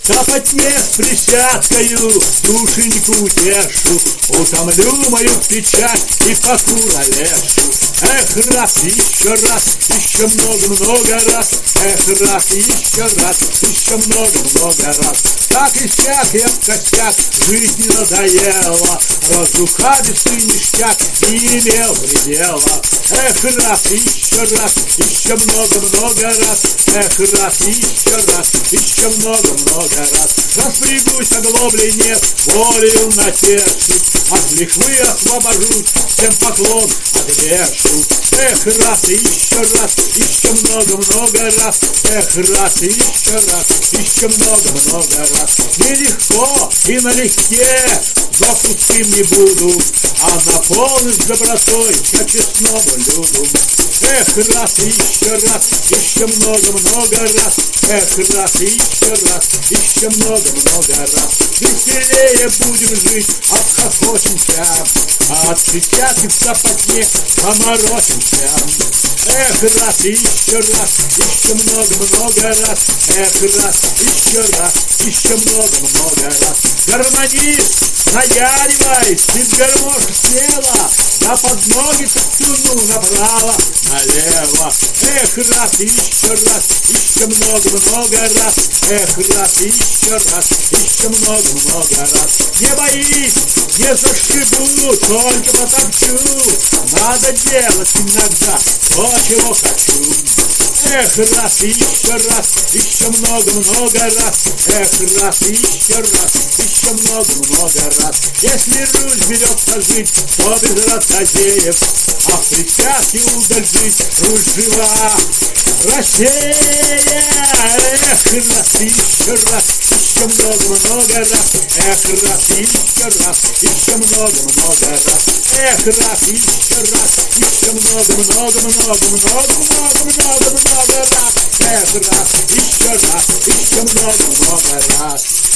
Запотне с присядкою душеньку утешу, утомлю мою печаль и покуролешу. Эх, раз, еще много раз. Эх, раз, еще много раз. Так и сяк я в костях, жить не надоело. Разухабистый ништяк не имел предела. Эх, раз, еще много раз. Эх, раз, еще много раз. Распрягусь, оглобли нет, волею натешусь. От лихвы освобожусь, всем поклон отвешу. Эх, раз, еще много раз. Эх, раз, еще много раз. Нелегко и налегке, но пустым не буду, а наполнен добротой я честному люду. Эх, раз, еще много раз. Эх, раз, еще много раз. Веселее будем жить, обхохочемся, а от присядки в запотне поморочимся. Эх, раз, еще много раз. Эх, раз, еще много раз. Гармонист, наяривай, фингармошка слева, на подноге тюну направо, налево. Эх, раз, еще много раз. Эх, раз, еще много раз. Не боись, не зашибу, только потопчу. Надо делать иногда то, чего хочу. Эх, раз, еще много раз. Эх, раз, еще много раз. Если Рузвельт пожить, то без ротозеев, а в присядке удаль жить, руль жива Россия. Эх, раз, еще много раз. Эх, раз, еще много раз. Эх, раз, еще много раз. Эх, раз, еще много раз.